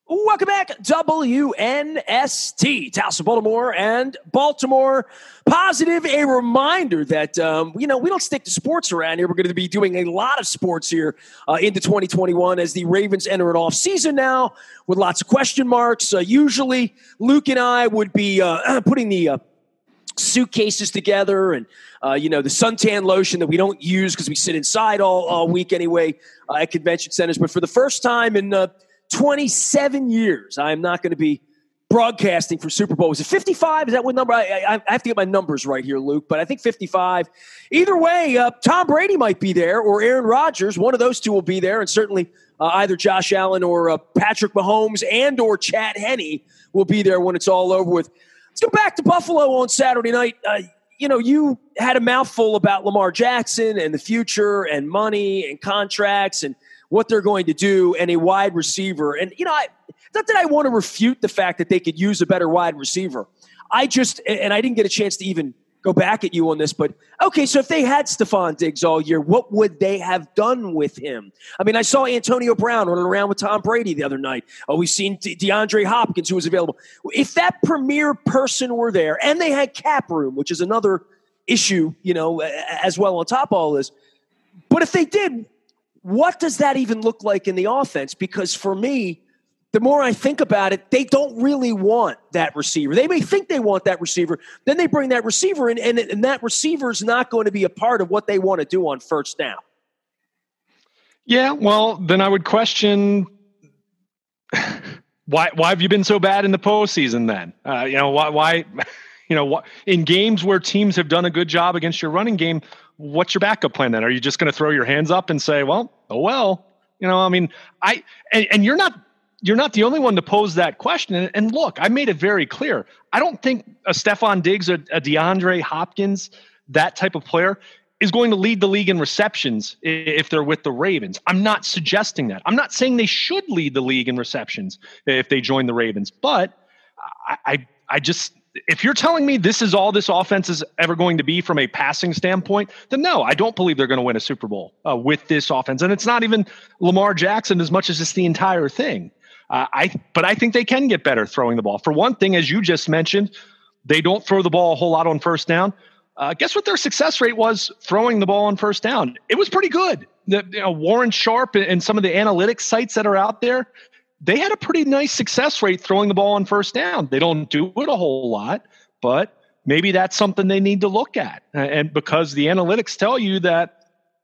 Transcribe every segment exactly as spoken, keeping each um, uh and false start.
Welcome back, W N S T, Towson, Baltimore, and Baltimore Positive. A reminder that, um, you know, we don't stick to sports around here. We're going to be doing a lot of sports here uh, into twenty twenty-one as the Ravens enter an off season now with lots of question marks. Uh, usually, Luke and I would be uh, putting the uh, suitcases together and, uh, you know, the suntan lotion that we don't use because we sit inside all, all week anyway uh, at convention centers. But for the first time in uh, twenty-seven years, I am not going to be broadcasting for Super Bowl. Is it fifty-five? Is that what number? I, I, I have to get my numbers right here, Luke, but I think fifty-five. Either way, uh, Tom Brady might be there or Aaron Rodgers. One of those two will be there, and certainly uh, either Josh Allen or uh, Patrick Mahomes and or Chad Henne will be there when it's all over with. Let's go back to Buffalo on Saturday night. Uh, you know, you had a mouthful about Lamar Jackson and the future and money and contracts and what they're going to do and a wide receiver. And, you know, I, not that I want to refute the fact that they could use a better wide receiver. I just, and I didn't get a chance to even go back at you on this, but okay, so if they had Stephon Diggs all year, what would they have done with him? I mean, I saw Antonio Brown running around with Tom Brady the other night. Oh, we've seen De- DeAndre Hopkins, who was available. If that premier person were there and they had cap room, which is another issue, you know, as well on top of all this, but if they did, what does that even look like in the offense? Because for me, the more I think about it, they don't really want that receiver. They may think they want that receiver. Then they bring that receiver in, and, and that receiver is not going to be a part of what they want to do on first down. Yeah, well, then I would question why why have you been so bad in the postseason then? Uh, you know, why, why you know, why, in games where teams have done a good job against your running game, what's your backup plan then? Are you just going to throw your hands up and say, well, oh, well, you know, I mean, I, and, and you're not, you're not the only one to pose that question. And, and look, I made it very clear. I don't think a Stephon Diggs, a, a DeAndre Hopkins, that type of player is going to lead the league in receptions if they're with the Ravens. I'm not suggesting that. I'm not saying they should lead the league in receptions if they join the Ravens, but I, I, I just, if you're telling me this is all this offense is ever going to be from a passing standpoint, then no, I don't believe they're going to win a Super Bowl uh, with this offense. And it's not even Lamar Jackson as much as it's the entire thing. Uh, I, but I think they can get better throwing the ball. For one thing, as you just mentioned, they don't throw the ball a whole lot on first down. Uh, guess what their success rate was throwing the ball on first down? It was pretty good. The, you know, Warren Sharp and some of the analytics sites that are out there, they had a pretty nice success rate throwing the ball on first down. They don't do it a whole lot, but maybe that's something they need to look at. And because the analytics tell you that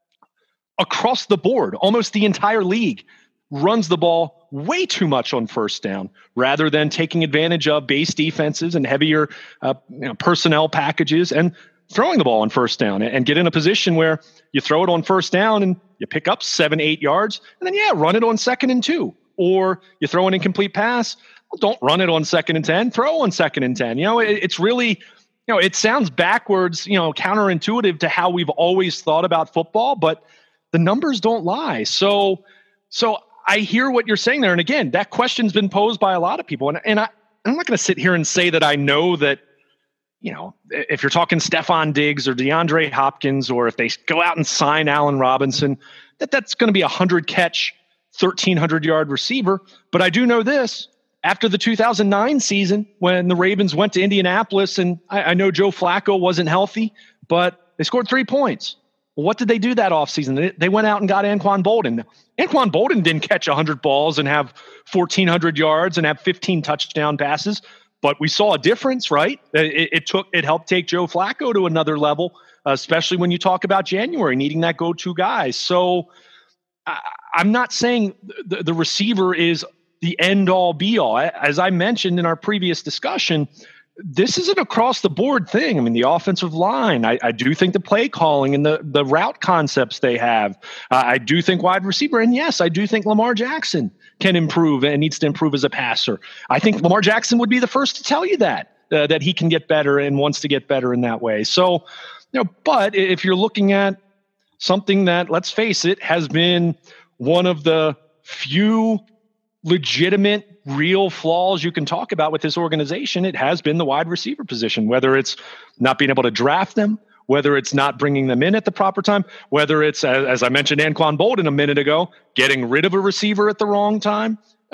across the board, almost the entire league runs the ball way too much on first down rather than taking advantage of base defenses and heavier uh, you know, personnel packages and throwing the ball on first down and get in a position where you throw it on first down and you pick up seven, eight yards and then, yeah, run it on second and two. Or you throw an incomplete pass, well, don't run it on second and ten, throw on second and ten. You know, it, it's really, you know, it sounds backwards, you know, counterintuitive to how we've always thought about football, but the numbers don't lie. So, so I hear what you're saying there. And again, that question's been posed by a lot of people. And, and I, I'm not going to sit here and say that I know that, you know, if you're talking Stephon Diggs or DeAndre Hopkins, or if they go out and sign Allen Robinson, that that's going to be a hundred catch, thirteen hundred yard receiver. But I do know this, after the two thousand nine season, when the Ravens went to Indianapolis, and I, I know Joe Flacco wasn't healthy, but they scored three points. Well, what did they do that offseason? They, they went out and got Anquan Bolden. Anquan Bolden didn't catch one hundred balls and have fourteen hundred yards and have fifteen touchdown passes, but we saw a difference, right? It, it took, it helped take Joe Flacco to another level, uh, especially when you talk about January needing that go-to guy. So I, I'm not saying the, the receiver is the end-all, be-all. As I mentioned in our previous discussion, this is an across-the-board thing. I mean, the offensive line, I, I do think the play calling and the, the route concepts they have. Uh, I do think wide receiver, and yes, I do think Lamar Jackson can improve and needs to improve as a passer. I think Lamar Jackson would be the first to tell you that, uh, that he can get better and wants to get better in that way. So, you know, but if you're looking at something that, let's face it, has been one of the few legitimate, real flaws you can talk about with this organization, it has been the wide receiver position, whether it's not being able to draft them, whether it's not bringing them in at the proper time, whether it's, as I mentioned, Anquan Bolden a minute ago, getting rid of a receiver at the wrong time.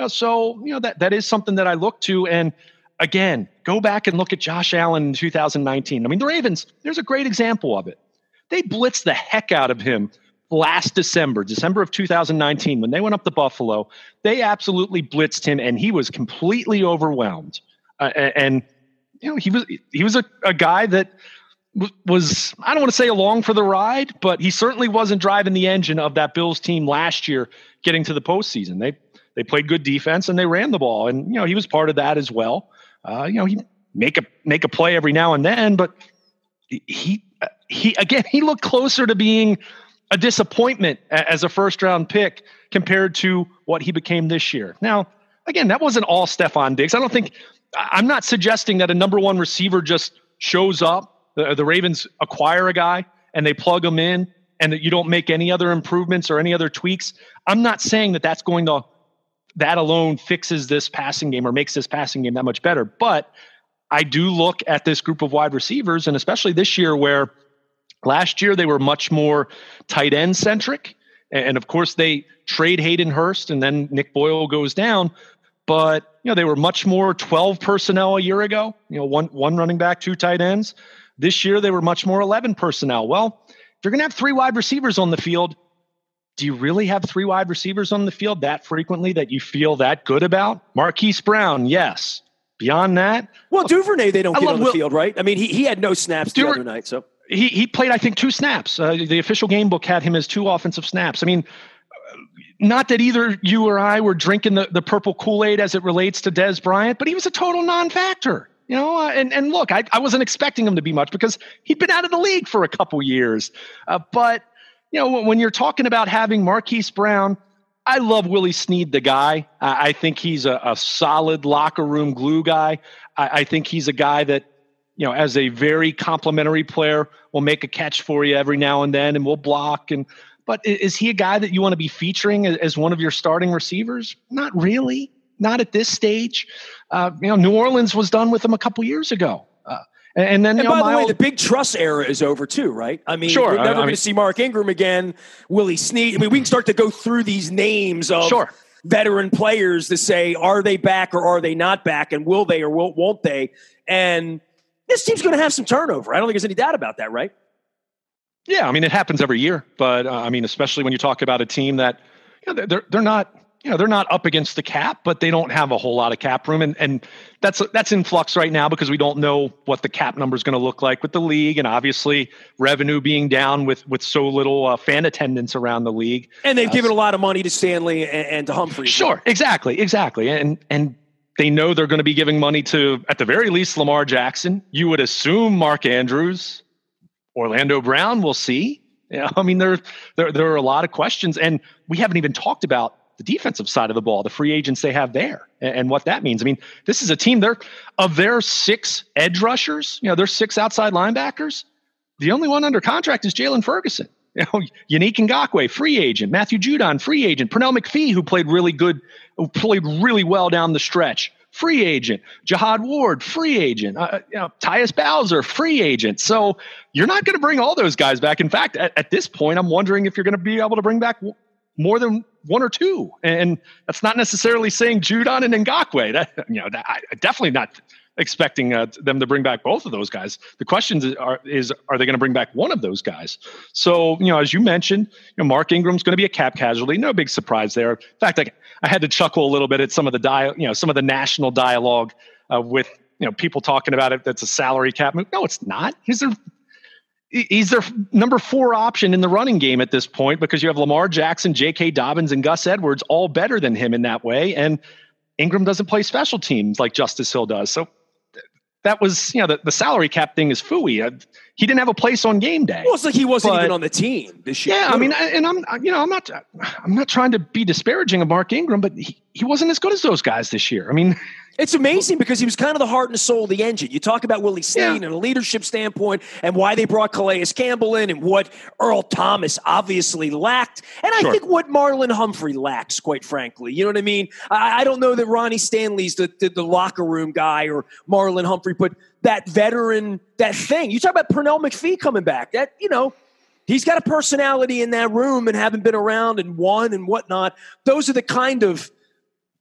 Uh, so, you know, that, that is something that I look to. And again, go back and look at Josh Allen in two thousand nineteen. I mean, the Ravens, there's a great example of it. They blitzed the heck out of him last December, December of two thousand nineteen, when they went up to Buffalo. They absolutely blitzed him, and he was completely overwhelmed. Uh, and, and, you know, he was he was a, a guy that w- was, I don't want to say along for the ride, but he certainly wasn't driving the engine of that Bills team last year getting to the postseason. They they played good defense, and they ran the ball. And, you know, he was part of that as well. Uh, you know, he make a make a play every now and then, but he he again he looked closer to being a disappointment as a first round pick compared to what he became this year. Now, again, that wasn't all Stephon Diggs. I don't think I'm not suggesting that a number one receiver just shows up. The, the Ravens acquire a guy and they plug him in, and that you don't make any other improvements or any other tweaks. I'm not saying that that's going to that alone fixes this passing game or makes this passing game that much better. But I do look at this group of wide receivers, and especially this year where last year they were much more tight end centric. And of course they trade Hayden Hurst and then Nick Boyle goes down. But, you know, they were much more twelve personnel a year ago, you know, one, one running back, two tight ends. This year they were much more eleven personnel. Well, if you're going to have three wide receivers on the field, do you really have three wide receivers on the field that frequently that you feel that good about? Marquise Brown, yes. Beyond that, well, Duvernay, they don't I get on the Will, field, right? I mean, he he had no snaps the Duver, other night, so he he played, I think, two snaps. Uh, the official game book had him as two offensive snaps. I mean, not that either you or I were drinking the, the purple Kool-Aid as it relates to Dez Bryant, but he was a total non-factor. You know, uh, and and look, I, I wasn't expecting him to be much because he'd been out of the league for a couple years, uh, but. You know, when you're talking about having Marquise Brown, I love Willie Snead, the guy. I, I think he's a, a solid locker room glue guy. I, I think he's a guy that, you know, as a very complimentary player, will make a catch for you every now and then and will block. And but is he a guy that you want to be featuring as one of your starting receivers? Not really. Not at this stage. Uh, you know, New Orleans was done with him a couple years ago. Uh, And then, and you know, by the way, old, the big trust era is over too, right? I mean, sure, we're never I, I going mean, to see Mark Ingram again, Willie Snead. I mean, we can start to go through these names of sure. veteran players to say, are they back or are they not back, and will they or will, won't they? And this team's going to have some turnover. I don't think there's any doubt about that, right? Yeah, I mean, it happens every year, but uh, I mean, especially when you talk about a team that, you know, they're they're not. You know, they're not up against the cap, but they don't have a whole lot of cap room. And, and that's that's in flux right now because we don't know what the cap number is going to look like with the league. And obviously revenue being down with, with so little uh, fan attendance around the league. And they've uh, given a lot of money to Stanley and, and to Humphrey. Sure, exactly, exactly. And and they know they're going to be giving money to, at the very least, Lamar Jackson. You would assume Mark Andrews, Orlando Brown, we'll see. You know, I mean, there, there, there are a lot of questions. And we haven't even talked about the defensive side of the ball, the free agents they have there, and, and what that means. I mean, this is a team, they're of their six edge rushers, you know, their six outside linebackers. The only one under contract is Jalen Ferguson. You know, Yannick Ngakoue, free agent. Matthew Judon, free agent. Pernell McPhee, who played really good, who played really well down the stretch, free agent. Jihad Ward, free agent. Uh, you know, Tyus Bowser, free agent. So you're not going to bring all those guys back. In fact, at, at this point, I'm wondering if you're going to be able to bring back more than one or two. And that's not necessarily saying Judon and Ngakoue. That, you know, that, I definitely not expecting uh, them to bring back both of those guys. The question are, is, are they going to bring back one of those guys? So, you know, as you mentioned, you know, Mark Ingram's going to be a cap casualty. No big surprise there. In fact, I, I had to chuckle a little bit at some of the dia- you know, some of the national dialogue uh, with, you know, people talking about it. That's a salary cap move. No, it's not. He's their, he's their number four option in the running game at this point because you have Lamar Jackson, J K. Dobbins, and Gus Edwards all better than him in that way. And Ingram doesn't play special teams like Justice Hill does. So that was, you know, the, the salary cap thing is phooey. Uh, he didn't have a place on game day. Well, it's like he wasn't but, even on the team this year. Yeah, I mean, and I'm, you know, I'm not, I'm not trying to be disparaging of Mark Ingram, but he, he wasn't as good as those guys this year. I mean, it's amazing because he was kind of the heart and soul of the engine. You talk about Willie Snead yeah. and a leadership standpoint and why they brought Calais Campbell in and what Earl Thomas obviously lacked. And I sure. think what Marlon Humphrey lacks, quite frankly. You know what I mean? I, I don't know that Ronnie Stanley's the, the, the locker room guy or Marlon Humphrey, but that veteran, that thing. You talk about Pernell McPhee coming back. That, you know, he's got a personality in that room and having been around and won and whatnot. Those are the kind of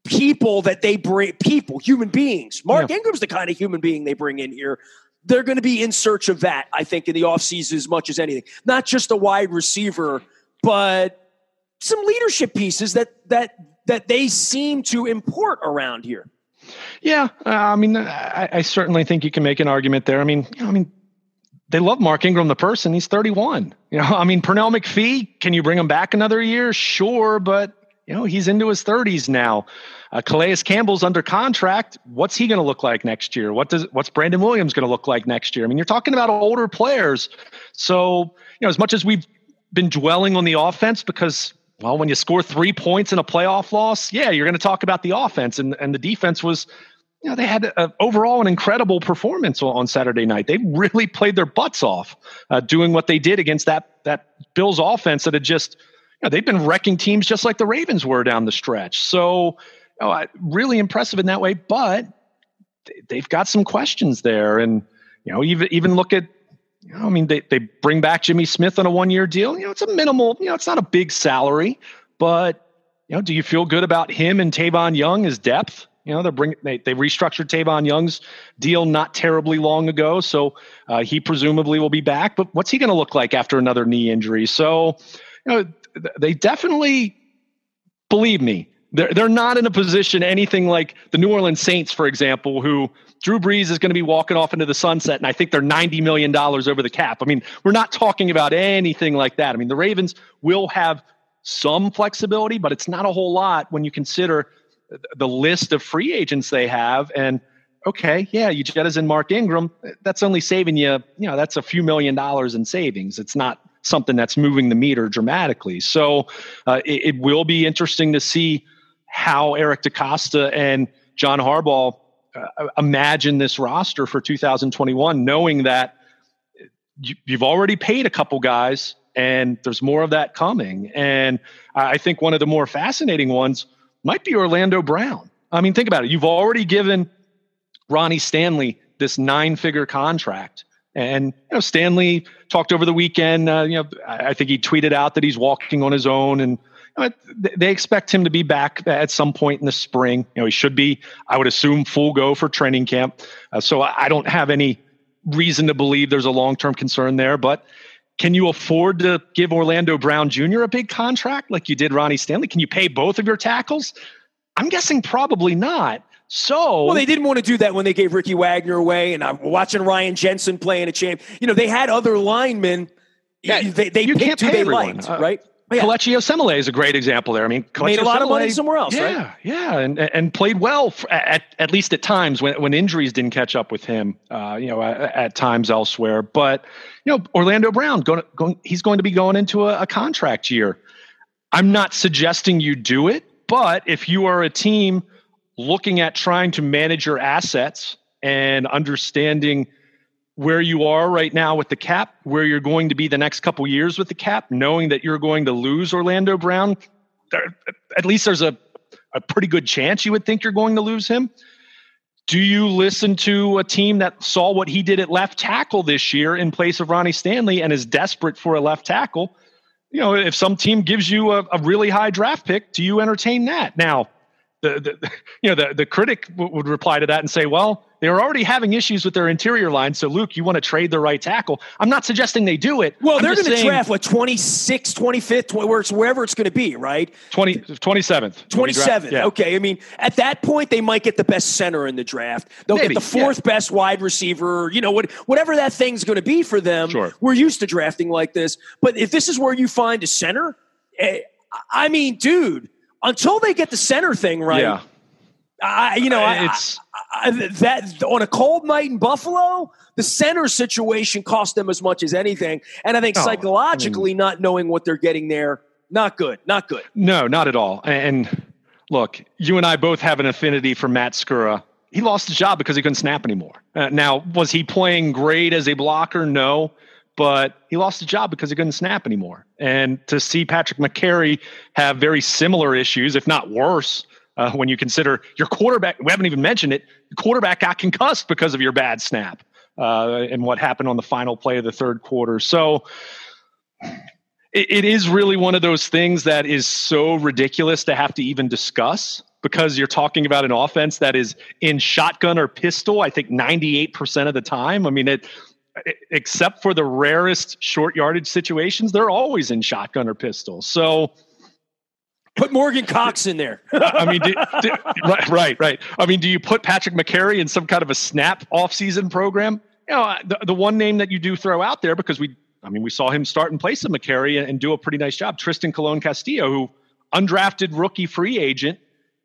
people that they bring, people, human beings. Mark Yeah. Ingram's the kind of human being they bring in here. They're going to be in search of that, I think, in the offseason as much as anything. Not just a wide receiver, but some leadership pieces that that that they seem to import around here. Yeah, uh, I mean, I, I certainly think you can make an argument there. I mean, you know, I mean, they love Mark Ingram, the person. He's thirty-one. You know, I mean, Pernell McPhee, can you bring him back another year? Sure, but you know, he's into his thirties now. Uh, Calais Campbell's under contract. What's he going to look like next year? What does what's Brandon Williams going to look like next year? I mean, you're talking about older players. So, you know, as much as we've been dwelling on the offense, because well, when you score three points in a playoff loss, yeah, you're going to talk about the offense, and and the defense was. You know, they had a, overall an incredible performance on, on Saturday night. They really played their butts off uh, doing what they did against that that Bills offense that had just, you know, they've been wrecking teams just like the Ravens were down the stretch. So, you know, really impressive in that way. But they've got some questions there, and you know, even even look at, you know, I mean, they they bring back Jimmy Smith on a one year deal. You know, it's a minimal. You know, it's not a big salary, but you know, do you feel good about him and Tavon Young as depth? You know, they're bringing, they, they restructured Tavon Young's deal not terribly long ago. So uh, he presumably will be back, but what's he going to look like after another knee injury? So, you know, they definitely, believe me, they're, they're not in a position anything like the New Orleans Saints, for example, who Drew Brees is going to be walking off into the sunset. And I think they're ninety million dollars over the cap. I mean, we're not talking about anything like that. I mean, the Ravens will have some flexibility, but it's not a whole lot when you consider the list of free agents they have. And okay, yeah, you jettison Mark Ingram. That's only saving you, you know, that's a few million dollars in savings. It's not something that's moving the meter dramatically. So uh, it, it will be interesting to see how Eric DeCosta and John Harbaugh uh, imagine this roster for two thousand twenty-one, knowing that you, you've already paid a couple guys and there's more of that coming. And I think one of the more fascinating ones might be Orlando Brown. I mean, think about it. You've already given Ronnie Stanley this nine-figure contract. And, you know, Stanley talked over the weekend, uh, you know, I think he tweeted out that he's walking on his own, and you know, they expect him to be back at some point in the spring. You know, he should be, I would assume, full go for training camp. Uh, so I don't have any reason to believe there's a long-term concern there, but can you afford to give Orlando Brown Junior a big contract like you did Ronnie Stanley? Can you pay both of your tackles? I'm guessing probably not. So, well, they didn't want to do that when they gave Ricky Wagner away, and I'm watching Ryan Jensen playing a champ. You know, they had other linemen. Yeah, they they you picked can't who pay they everyone. liked, Uh, right? Yeah. Kelechi Osemele is a great example there. I mean, Kelechi made a lot of money Osemele, somewhere else, yeah, right? Yeah, and and played well for, at at least at times when when injuries didn't catch up with him. Uh, you know, at, at times elsewhere. But you know, Orlando Brown going, going he's going to be going into a, a contract year. I'm not suggesting you do it, but if you are a team looking at trying to manage your assets and understanding where you are right now with the cap, where you're going to be the next couple years with the cap, knowing that you're going to lose Orlando Brown, there, at least there's a, a pretty good chance you would think you're going to lose him. Do you listen to a team that saw what he did at left tackle this year in place of Ronnie Stanley and is desperate for a left tackle? You know, if some team gives you a, a really high draft pick, do you entertain that? Now, the, the you know the the critic w- would reply to that and say, well, they were already having issues with their interior line, so Luke, you want to trade the right tackle. I'm not suggesting they do it. Well, I'm they're going to draft what twenty-sixth, twenty-fifth, twenty, where it's, wherever it's going to be, right? twenty, twenty-seventh. twenty-seventh. Yeah. Okay. I mean, at that point, they might get the best center in the draft. They'll Maybe, get the fourth yeah. best wide receiver. You know, what, whatever that thing's going to be for them. Sure. We're used to drafting like this, but if this is where you find a center, eh, I mean, dude, until they get the center thing right. Yeah. I, you know, I, it's I, I, that on a cold night in Buffalo, the center situation cost them as much as anything. And I think oh, psychologically, I mean, not knowing what they're getting there, not good, not good. No, not at all. And look, you and I both have an affinity for Matt Skura. He lost his job because he couldn't snap anymore. Uh, now, was he playing great as a blocker? No. But he lost his job because he couldn't snap anymore. And to see Patrick McCary have very similar issues, if not worse, Uh, when you consider your quarterback, we haven't even mentioned it, the quarterback got concussed because of your bad snap uh, and what happened on the final play of the third quarter. So it, it is really one of those things that is so ridiculous to have to even discuss. because you're talking about an offense that is in shotgun or pistol, I think ninety-eight percent of the time. I mean, it, except for the rarest short yardage situations, they're always in shotgun or pistol. So put Morgan Cox in there. I mean, do, do, right, right, right. I mean, do you put Patrick McCary in some kind of a snap offseason program? You know, the, the one name that you do throw out there, because we, I mean, we saw him start in place of McCary and, and do a pretty nice job. Tristan Colon Castillo, who undrafted rookie free agent,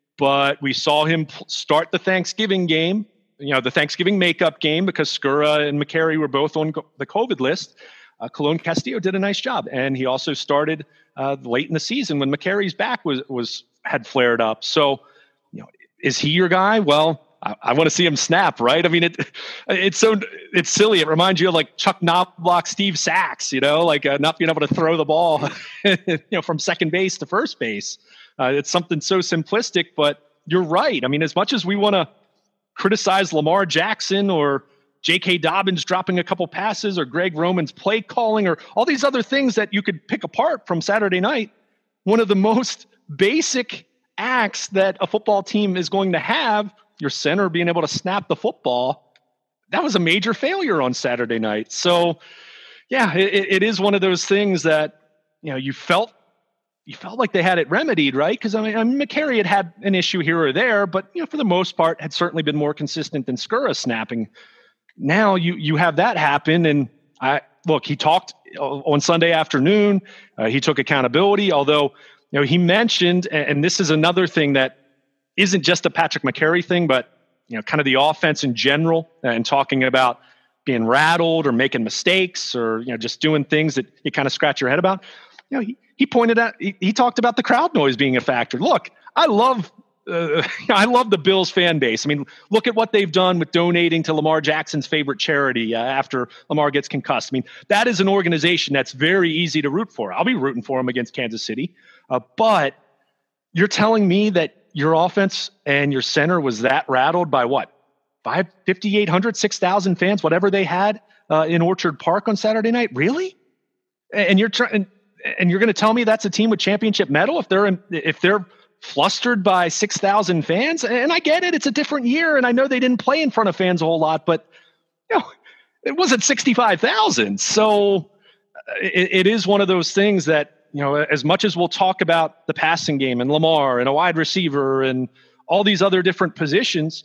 but we saw him start the Thanksgiving game, you know, the Thanksgiving makeup game, because Skura and McCary were both on the COVID list. Uh, Colon Castillo did a nice job, and he also started uh, late in the season when McCary's back was was had flared up. So, you know, is he your guy? Well, I, I want to see him snap, right? I mean, it it's so it's silly. It reminds you of like Chuck Knobloch, Steve Sachs, you know, like uh, not being able to throw the ball, you know, from second base to first base. Uh, it's something so simplistic, but you're right. I mean, as much as we want to criticize Lamar Jackson or J K. Dobbins dropping a couple passes or Greg Roman's play calling or all these other things that you could pick apart from Saturday night, one of the most basic acts that a football team is going to have, your center being able to snap the football, that was a major failure on Saturday night. So, yeah, it, it is one of those things that, you know, you felt you felt like they had it remedied, right? Because I mean, I mean, McCary had had an issue here or there, but you know, for the most part, had certainly been more consistent than Skura snapping. Now you you have that happen, and I look. He talked on Sunday afternoon. Uh, he took accountability, although you know he mentioned, and, and this is another thing that isn't just a Patrick McCary thing, but you know, kind of the offense in general, and talking about being rattled or making mistakes or you know just doing things that you kind of scratch your head about. You know, he, he pointed out, he, he talked about the crowd noise being a factor. Look, I love, uh, I love the Bills fan base. I mean, look at what they've done with donating to Lamar Jackson's favorite charity uh, after Lamar gets concussed. I mean, that is an organization that's very easy to root for. I'll be rooting for them against Kansas City. Uh, but you're telling me that your offense and your center was that rattled by what? five, fifty-eight hundred, six thousand fans, whatever they had uh, in Orchard Park on Saturday night? Really? And you're trying, and you're going to tell me that's a team with championship mettle if they're in, if they're flustered by six thousand fans? And I get it; it's a different year, and I know they didn't play in front of fans a whole lot, but you know, it wasn't sixty-five thousand. So it, it is one of those things that, you know, as much as we'll talk about the passing game and Lamar and a wide receiver and all these other different positions,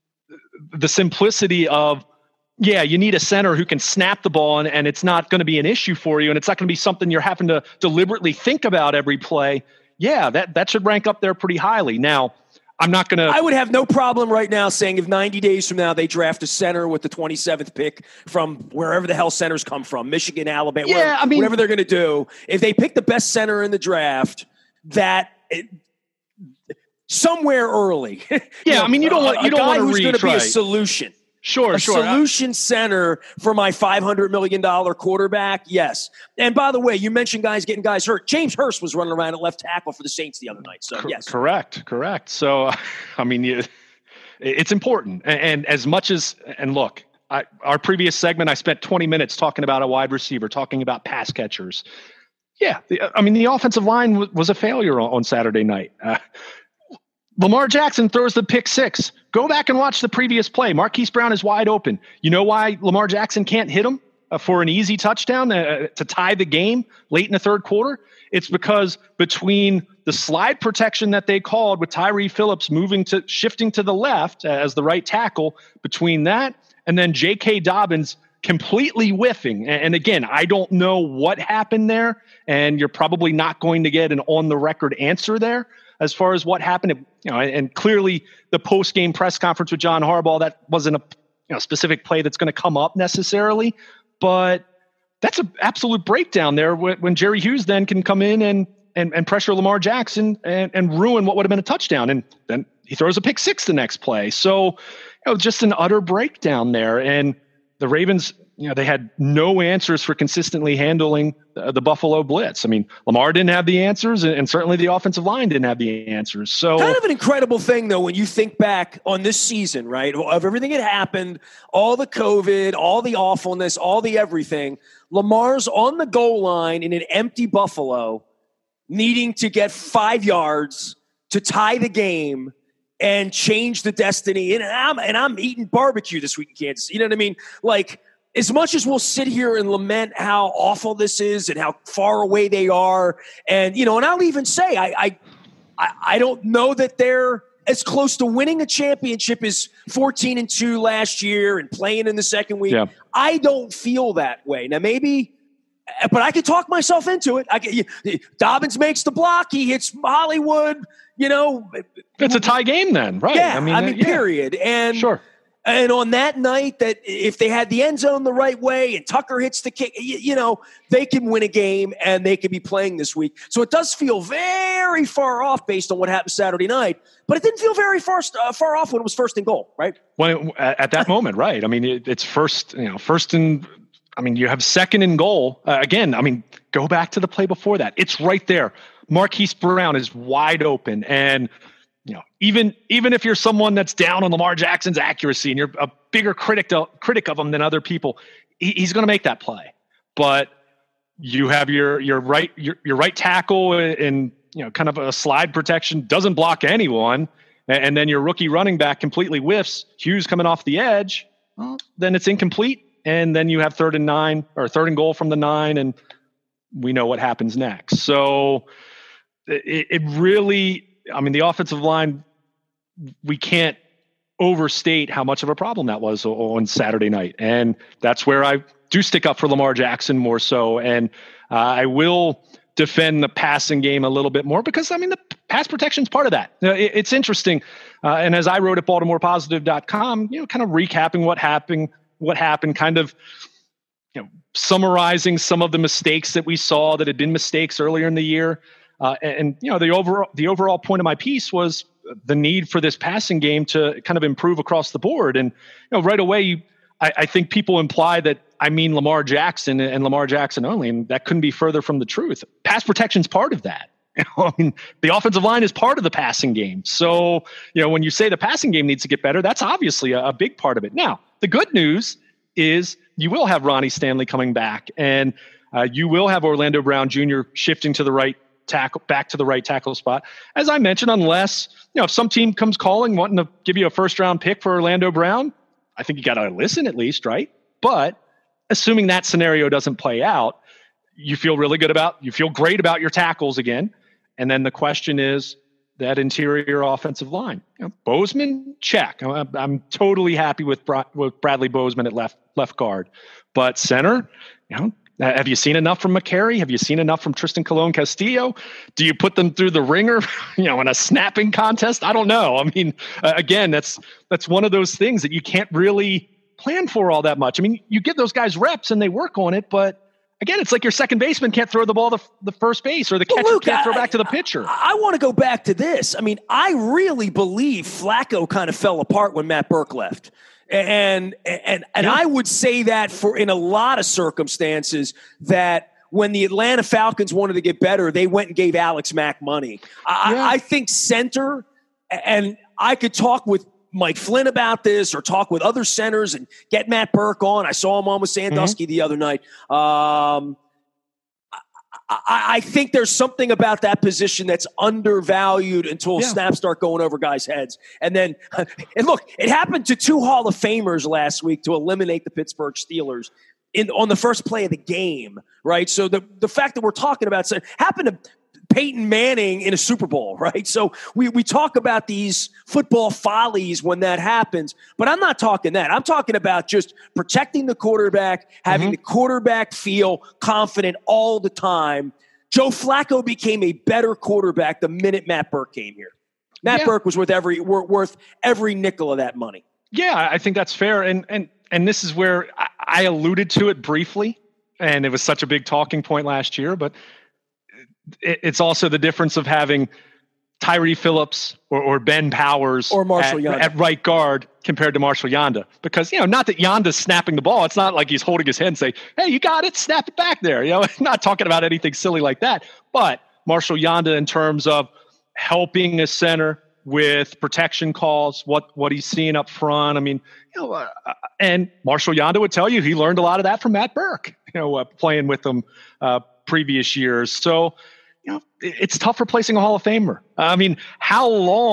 the simplicity of, yeah, you need a center who can snap the ball and, and it's not going to be an issue for you. And it's not going to be something you're having to deliberately think about every play. Yeah, that, that should rank up there pretty highly. Now, I'm not going to. I would have no problem right now saying if ninety days from now they draft a center with the twenty-seventh pick from wherever the hell centers come from, Michigan, Alabama, yeah, wherever, I mean, whatever they're going to do, if they pick the best center in the draft, that it, somewhere early. Yeah, know, I mean, you don't want you don't want to reach. Going to be right. a solution. Sure, a sure. solution center for my five hundred million dollars quarterback, yes. And by the way, you mentioned guys getting guys hurt. James Hurst was running around at left tackle for the Saints the other night, so Co- yes. Correct, correct. So, I mean, you, it's important. And, and as much as, and look, I, our previous segment, I spent twenty minutes talking about a wide receiver, talking about pass catchers. Yeah, the, I mean, the offensive line w- was a failure on, on Saturday night. Uh, Lamar Jackson throws the pick six. Go back and watch the previous play. Marquise Brown is wide open. You know why Lamar Jackson can't hit him uh, for an easy touchdown uh, to tie the game late in the third quarter? It's because between the slide protection that they called with Tyree Phillips moving to shifting to the left as the right tackle, between that and then J K. Dobbins completely whiffing. And, and again, I don't know what happened there, and you're probably not going to get an on-the-record answer there as far as what happened. It, you know, and clearly the post-game press conference with John Harbaugh, that wasn't a you know, specific play that's going to come up necessarily, but that's an absolute breakdown there when, when Jerry Hughes then can come in and and, and pressure Lamar Jackson and, and ruin what would have been a touchdown. And then he throws a pick six the next play. So, you know, just an utter breakdown there. And the Ravens, you know, they had no answers for consistently handling the, the Buffalo blitz. I mean, Lamar didn't have the answers, and, and certainly the offensive line didn't have the answers. So, kind of an incredible thing, though, when you think back on this season, right, of everything that happened, all the COVID, all the awfulness, all the everything. Lamar's on the goal line in an empty Buffalo, needing to get five yards to tie the game, and change the destiny. And I'm, and I'm eating barbecue this week in Kansas. You know what I mean? Like, as much as we'll sit here and lament how awful this is and how far away they are, and, you know, and I'll even say, I, I, I, I don't know that they're as close to winning a championship as fourteen and two last year and playing in the second week. Yeah. I don't feel that way. Now, maybe, but I could talk myself into it. I could, Dobbins makes the block. He hits Hollywood, you know. It's a tie game then, right? Yeah, I mean, I mean yeah. period. And sure. And on that night, that if they had the end zone the right way and Tucker hits the kick, you, you know, they can win a game and they could be playing this week. So it does feel very far off based on what happened Saturday night, but it didn't feel very far uh, far off when it was first and goal, right? When it, at that moment, right? I mean, it, it's first, you know, first and I mean, you have second and goal uh, again. I mean, go back to the play before that; it's right there. Marquise Brown is wide open, and you know, even even if you're someone that's down on Lamar Jackson's accuracy and you're a bigger critic to, critic of him than other people, he, he's going to make that play. But you have your your right your, your right tackle in you know kind of a slide protection, doesn't block anyone, and, and then your rookie running back completely whiffs. Hughes coming off the edge, well, then it's incomplete, and then you have third and nine or third and goal from the nine, and we know what happens next. So it, it really. I mean, the offensive line, we can't overstate how much of a problem that was on Saturday night. And that's where I do stick up for Lamar Jackson more so. And uh, I will defend the passing game a little bit more because, I mean, the pass protection is part of that. You know, it, it's interesting. Uh, and as I wrote at Baltimore Positive dot com, you know, kind of recapping what happened, what happened, kind of, you know, summarizing some of the mistakes that we saw that had been mistakes earlier in the year. Uh, and, and, you know, the overall, the overall point of my piece was the need for this passing game to kind of improve across the board. And, you know, right away, you, I, I think people imply that I mean Lamar Jackson and Lamar Jackson only, and that couldn't be further from the truth. Pass protection is part of that. You know, I mean, the offensive line is part of the passing game. So, you know, when you say the passing game needs to get better, that's obviously a, a big part of it. Now, the good news is you will have Ronnie Stanley coming back, and uh, you will have Orlando Brown Junior shifting to the right tackle, back to the right tackle spot. As I mentioned, unless, you know, if some team comes calling, wanting to give you a first round pick for Orlando Brown, I think you got to listen at least, right? But assuming that scenario doesn't play out, you feel really good about, you feel great about your tackles again. And then the question is that interior offensive line. You know, Bozeman, check. I'm, I'm totally happy with, Bra- with Bradley Bozeman at left left guard. But center, you know, have you seen enough from McCary? Have you seen enough from Tristan Colon Castillo? Do you put them through the ringer, you know, in a snapping contest? I don't know. I mean, uh, again, that's that's one of those things that you can't really plan for all that much. I mean, you give those guys reps and they work on it, but again, it's like your second baseman can't throw the ball to the first base, or the catcher well, Luke, can't I, throw back to the pitcher. I, I want to go back to this. I mean, I really believe Flacco kind of fell apart when Matt Burke left. And and and yeah. I would say that for in a lot of circumstances that when the Atlanta Falcons wanted to get better, they went and gave Alex Mack money. I, yeah. I think center, and I could talk with Mike Flynn about this or talk with other centers and get Matt Burke on. I saw him on with Sandusky mm-hmm. the other night. Um, I, I think there's something about that position that's undervalued until yeah. snaps start going over guys' heads. And then, and look, it happened to two Hall of Famers last week to eliminate the Pittsburgh Steelers in on the first play of the game, right? So the, the fact that we're talking about so happened to Peyton Manning in a Super Bowl, right? So we, we talk about these football follies when that happens, but I'm not talking that. I'm talking about just protecting the quarterback, having mm-hmm. the quarterback feel confident all the time. Joe Flacco became a better quarterback the minute Matt Burke came here. Matt yeah. Burke was worth every worth every nickel of that money. Yeah, I think that's fair. And and and this is where I, I alluded to it briefly, and it was such a big talking point last year, but it's also the difference of having Tyree Phillips or, or Ben Powers or Marshall at, Yanda at right guard compared to Marshall Yanda. Because, you know, not that Yanda's snapping the ball. It's not like he's holding his head and saying, hey, you got it, snap it back there. You know, not talking about anything silly like that. But Marshall Yanda in terms of helping a center with protection calls, what, what he's seeing up front. I mean, you know, uh, and Marshall Yanda would tell you he learned a lot of that from Matt Burke, you know, uh, playing with him uh, previous years. So, you know, it's tough replacing a Hall of Famer. I mean, how long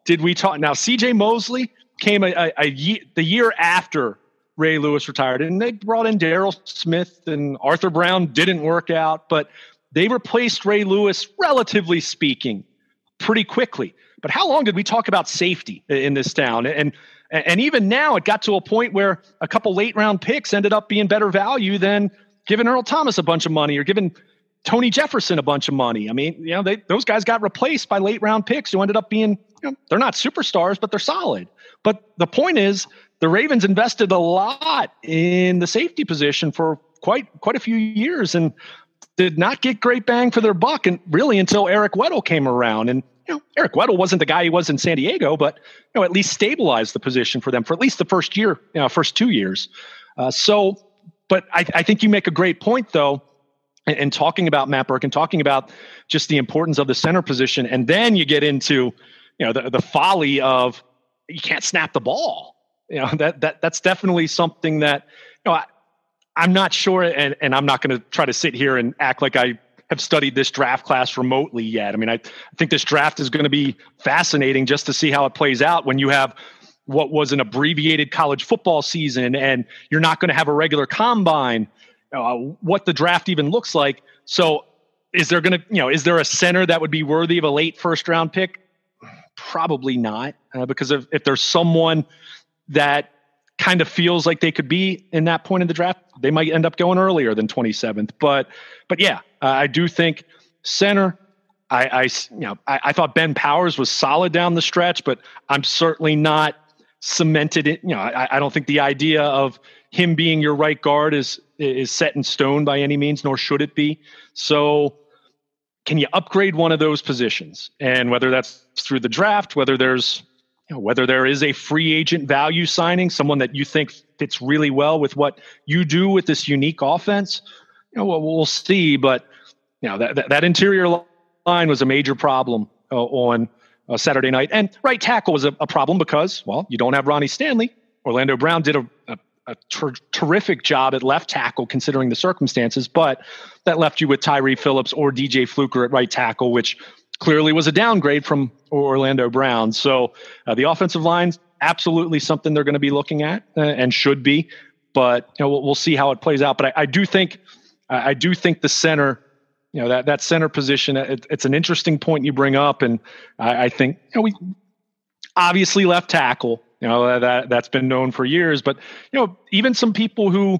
did we talk? Now, C J Mosley came a, a, a year, the year after Ray Lewis retired, and they brought in Daryl Smith, and Arthur Brown didn't work out, but they replaced Ray Lewis, relatively speaking, pretty quickly. But how long did we talk about safety in this town? And and even now, it got to a point where a couple late round picks ended up being better value than giving Earl Thomas a bunch of money or giving Tony Jefferson a bunch of money. I mean, you know, they, those guys got replaced by late round picks who ended up being, you know, they're not superstars, but they're solid. But the point is, the Ravens invested a lot in the safety position for quite quite a few years and did not get great bang for their buck, and really until Eric Weddle came around. And you know, Eric Weddle wasn't the guy he was in San Diego, but you know, at least stabilized the position for them for at least the first year, you know, first two years. Uh, so, but I, I think you make a great point, though, in, in talking about Matt Burke and talking about just the importance of the center position, and then you get into you know the, the folly of you can't snap the ball. You know that that that's definitely something that you know I, I'm not sure, and and I'm not going to try to sit here and act like I have studied this draft class remotely yet. I mean, I, I think this draft is going to be fascinating just to see how it plays out when you have what was an abbreviated college football season and you're not going to have a regular combine, uh, what the draft even looks like. So is there going to, you know, is there a center that would be worthy of a late first round pick? Probably not, uh, because if, if there's someone that kind of feels like they could be in that point in the draft, they might end up going earlier than twenty-seventh. But, but yeah, uh, I do think center. I, I you know, I, I thought Ben Powers was solid down the stretch, but I'm certainly not cemented in. You know, I, I don't think the idea of him being your right guard is is set in stone by any means, nor should it be. So, can you upgrade one of those positions? And whether that's through the draft, whether there's You know, whether there is a free agent value signing, someone that you think fits really well with what you do with this unique offense, you know, we'll, we'll see. But you know, that, that that interior line was a major problem uh, on uh, Saturday night, and right tackle was a, a problem because, well, you don't have Ronnie Stanley. Orlando Brown did a, a, a ter- terrific job at left tackle considering the circumstances, but that left you with Tyree Phillips or D J Fluker at right tackle, which clearly was a downgrade from Orlando Brown. So uh, the offensive line, absolutely something they're going to be looking at uh, and should be, but you know, we'll, we'll see how it plays out. But I, I do think, uh, I do think the center, you know, that, that center position, it, it's an interesting point you bring up. And I, I think, you know, we obviously left tackle, you know, that that's been known for years, but you know, even some people who,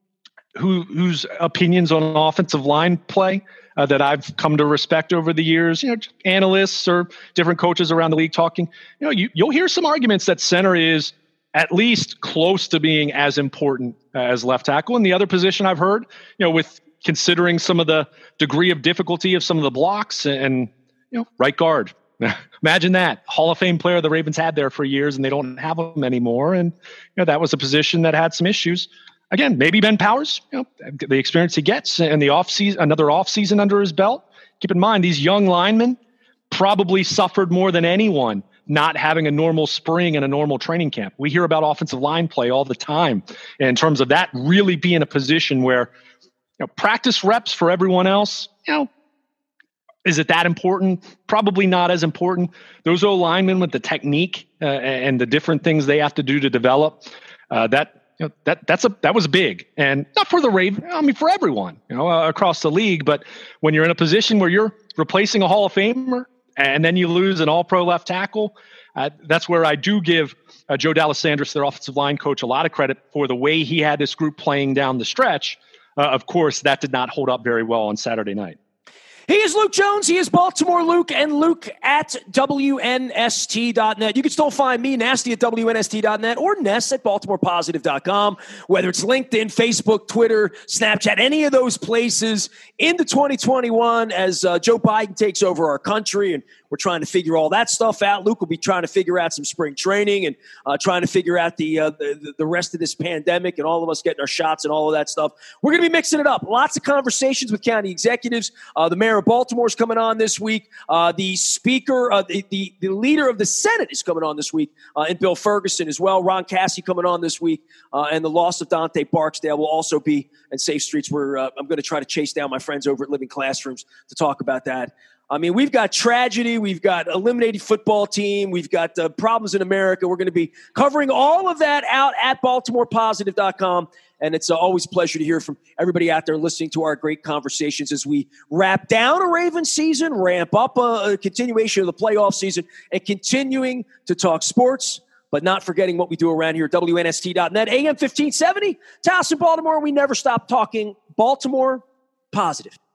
who, whose opinions on offensive line play, Uh, that I've come to respect over the years, you know, analysts or different coaches around the league talking, you know, you, you'll hear some arguments that center is at least close to being as important as left tackle. And the other position I've heard, you know, with considering some of the degree of difficulty of some of the blocks and, you know, right guard. Imagine that. Hall of Fame player the Ravens had there for years and they don't have him anymore. And, you know, that was a position that had some issues. Again, maybe Ben Powers, you know, the experience he gets and the off season, another off season under his belt. Keep in mind, these young linemen probably suffered more than anyone not having a normal spring and a normal training camp. We hear about offensive line play all the time in terms of that really being a position where, you know, practice reps for everyone else, you know, is it that important? Probably not as important. Those O linemen with the technique uh, and the different things they have to do to develop, uh, that, You know, that that's a that was big, and not for the Ravens. I mean, for everyone, you know, uh, across the league. But when you're in a position where you're replacing a Hall of Famer, and then you lose an All-Pro left tackle, uh, that's where I do give uh, Joe D'Alessandris, their offensive line coach, a lot of credit for the way he had this group playing down the stretch. Uh, of course, that did not hold up very well on Saturday night. He is Luke Jones. He is Baltimore Luke, and Luke at W N S T dot net. You can still find me, Nasty, at W N S T dot net or Ness at Baltimore Positive dot com. Whether it's LinkedIn, Facebook, Twitter, Snapchat, any of those places into twenty twenty-one as uh, Joe Biden takes over our country, and we're trying to figure all that stuff out. Luke will be trying to figure out some spring training and uh, trying to figure out the, uh, the the rest of this pandemic and all of us getting our shots and all of that stuff. We're going to be mixing it up. Lots of conversations with county executives. Uh, the mayor of Baltimore is coming on this week. Uh, the speaker, uh, the, the the leader of the Senate is coming on this week, uh, and Bill Ferguson as well. Ron Cassie coming on this week, uh, and the loss of Dante Barksdale will also be in Safe Streets, where uh, I'm going to try to chase down my friends over at Living Classrooms to talk about that. I mean, we've got tragedy. We've got eliminated football team. We've got uh, problems in America. We're going to be covering all of that out at baltimore positive dot com. And it's uh, always a pleasure to hear from everybody out there listening to our great conversations as we wrap down a Ravens season, ramp up a, a continuation of the playoff season, and continuing to talk sports, but not forgetting what we do around here at W N S T dot net. A M fifteen seventy, Towson, Baltimore. We never stop talking Baltimore positive.